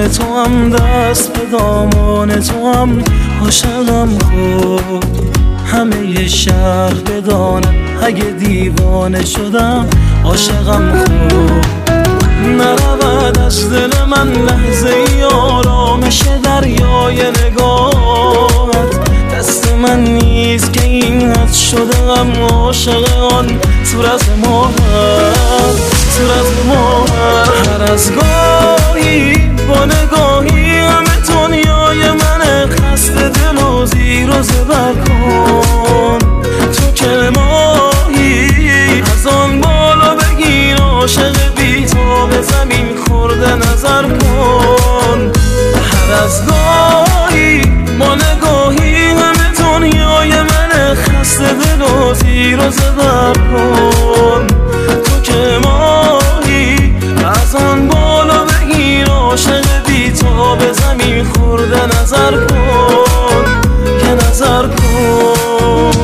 دامان تو هم دست به دامان تو هم عاشقم خود همه شهر بدانه اگه دیوانه شدم عاشقم خود نرود از دل من لحظه ای آرامش دریای نگاهت دست من نیست که این حد شده غم عاشق آن صورت ماهت هر از گاهی با نگاهی همه دنیای من خسته دل و زیر و زبر کن تو که ماهی از آن بالا بگیر عاشق بی تو به زمین خورده نظر کن هر از گاهی با نگاهی همه دنیای من خسته دل و زیر و زبر کن تو که ماهی از آن بالا بگیر عاشق بی تو به زمین خورده نظر کن که نظر کن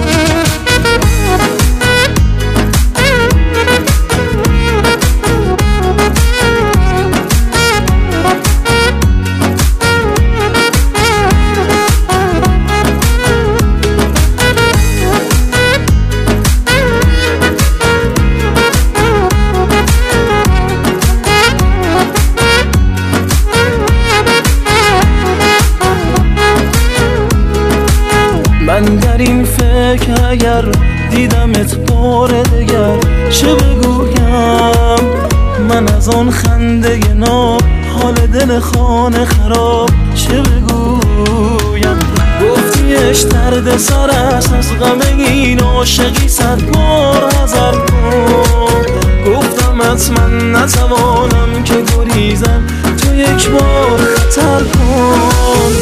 من در این فکر اگر دیدمت بار دگر چه بگویم من از آن خنده ناب حال دل خانه خراب چه بگویم گفتیش درد سر است از غم این عاشقی 100 بار حذر کن گفتم من نتوانم که گریزم تو یک بار خطر کن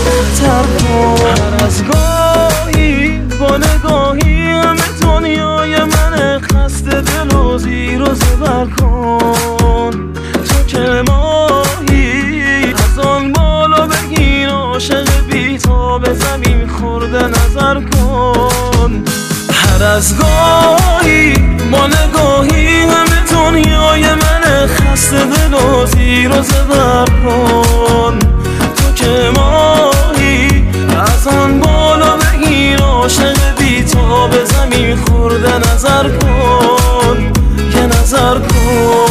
هر از گاهی با نگاهی همه دنیای من خسته دل و زیر و زبر کن تو که ماهی از آن بالا بگیر عاشق بی تو به زمین خورده نظر کن هر از گاهی با نگاهی همه دنیای من خسته دل و زیر و زبر کن تو که ماهی از آن بالا بگیر عاشق بی تو به زمین خورده نظر کن که نظر کن